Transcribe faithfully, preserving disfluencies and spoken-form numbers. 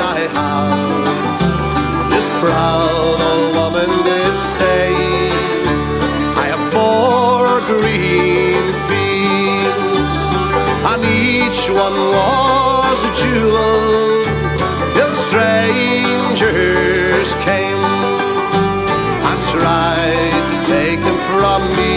I have. This proud old woman did say, I have four green fields, and each one was a jewel, till strangers came and tried to take them from me.